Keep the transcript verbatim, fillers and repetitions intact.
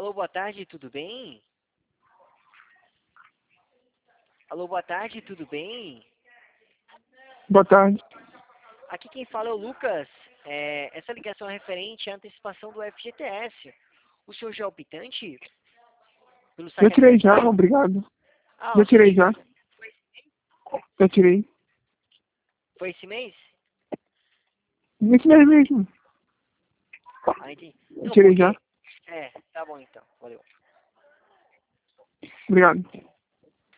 Alô, boa tarde, tudo bem? Alô, boa tarde, tudo bem? Boa tarde. Aqui quem fala é o Lucas. É, essa ligação é referente à antecipação do F G T S. O senhor já é optante? Pelo Já site tirei já, aniversário? obrigado. Ah, Já o senhor tirei já. Já tirei. foi esse mês? Nesse mês mesmo. Ah, entendi. Já Não, tirei já. porque... É, tá bom então. Valeu. Obrigado.